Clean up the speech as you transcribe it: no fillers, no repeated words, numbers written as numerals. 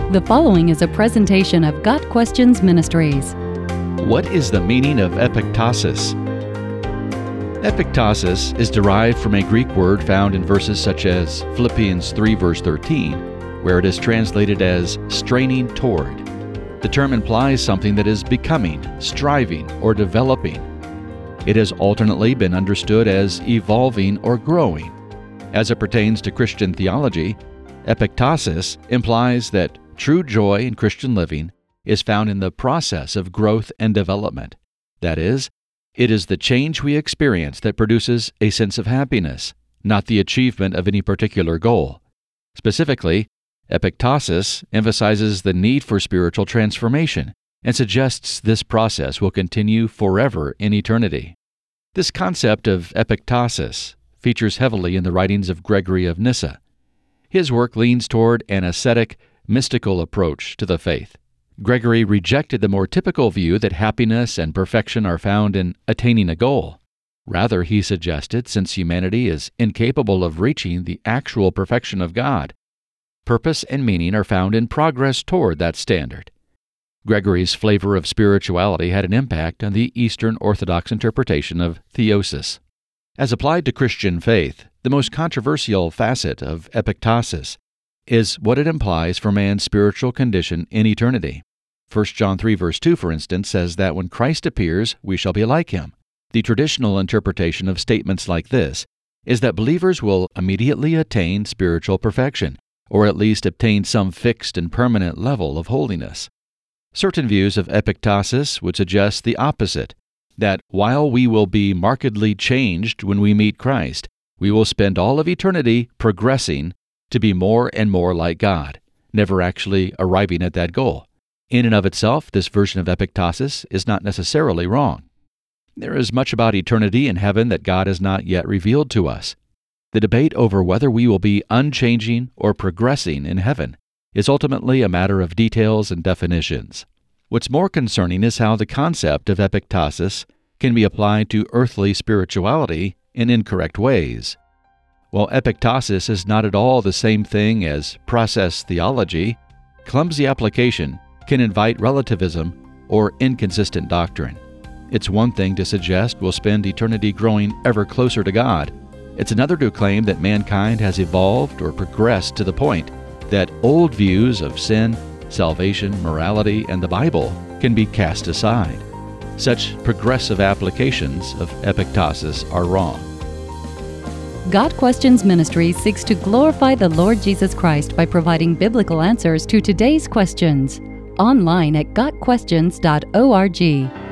The following is a presentation of Got Questions Ministries. What is the meaning of epiktasis? Epiktasis is derived from a Greek word found in verses such as Philippians 3 verse 13, where it is translated as straining toward. The term implies something that is becoming, striving, or developing. It has alternately been understood as evolving or growing. As it pertains to Christian theology, epiktasis implies that true joy in Christian living is found in the process of growth and development. That is, it is the change we experience that produces a sense of happiness, not the achievement of any particular goal. Specifically, epiktasis emphasizes the need for spiritual transformation and suggests this process will continue forever in eternity. This concept of epiktasis features heavily in the writings of Gregory of Nyssa. His work leans toward an ascetic, mystical approach to the faith. Gregory rejected the more typical view that happiness and perfection are found in attaining a goal. Rather, he suggested, since humanity is incapable of reaching the actual perfection of God, purpose and meaning are found in progress toward that standard. Gregory's flavor of spirituality had an impact on the Eastern Orthodox interpretation of theosis. As applied to Christian faith, the most controversial facet of epiktasis is what it implies for man's spiritual condition in eternity. 1 John 3 verse 2, for instance, says that when Christ appears, we shall be like him. The traditional interpretation of statements like this is that believers will immediately attain spiritual perfection, or at least obtain some fixed and permanent level of holiness. Certain views of epiktasis would suggest the opposite, that while we will be markedly changed when we meet Christ, we will spend all of eternity progressing to be more and more like God, never actually arriving at that goal. In and of itself, this version of epiktasis is not necessarily wrong. There is much about eternity in heaven that God has not yet revealed to us. The debate over whether we will be unchanging or progressing in heaven is ultimately a matter of details and definitions. What's more concerning is how the concept of epiktasis can be applied to earthly spirituality in incorrect ways. While epiktasis is not at all the same thing as process theology, clumsy application can invite relativism or inconsistent doctrine. It's one thing to suggest we'll spend eternity growing ever closer to God. It's another to claim that mankind has evolved or progressed to the point that old views of sin, salvation, morality, and the Bible can be cast aside. Such progressive applications of epiktasis are wrong. Got Questions Ministry seeks to glorify the Lord Jesus Christ by providing biblical answers to today's questions. Online at gotquestions.org.